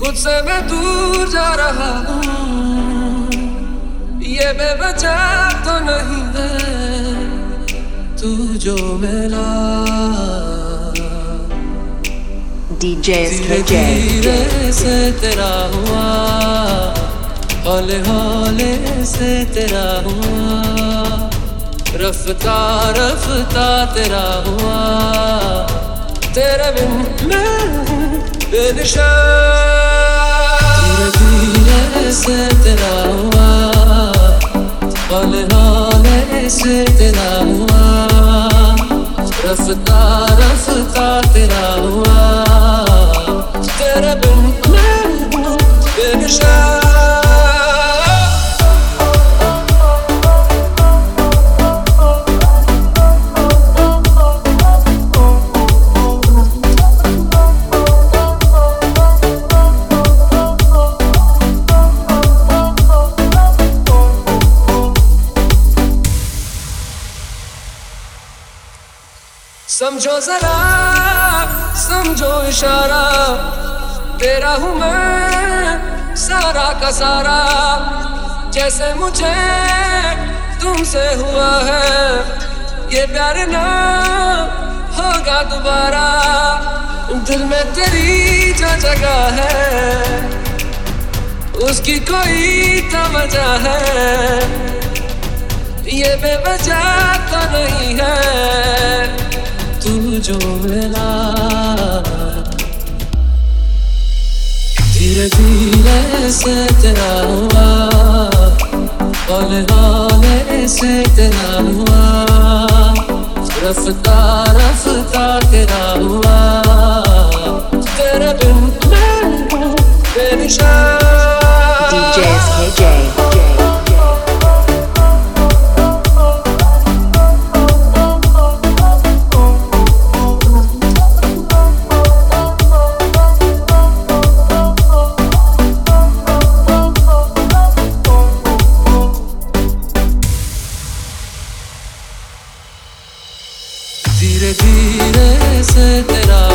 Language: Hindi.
खुद से मैं दूर जा रहा हूँ, ये बेवजह तो नहीं है तू जो मिला। DJ धीरे SKJ धीरे से तेरा हुआ, हौले हौले से तेरा हुआ, रफ्ता रफ्ता तेरा हुआ, तेरे बिन मैं बेनिशा। धीरे धीरे से तेरा हुआ, हौले हौले से तेरा हुआ, रफ्ता रफ्ता तेरा हुआ, तेरे बिन मैं बेनिशा। समझो जरा, समझो इशारा, तेरा हूँ मैं सारा का सारा। जैसे मुझे तुमसे हुआ है, ये प्यार ना होगा दोबारा। दिल में तेरी जो जगह है, उसकी कोई तो वजह है, ये बेवजह तो नहीं है तू जो मिला। धीरे धीरे से तेरा हुआ, हौले हौले से तेरा हुआ, रफ्ता रफ्ता तेरा हुआ, तेरे बिन मैं बेनिशान। DJ SKJ धीरे धीरे से तेरा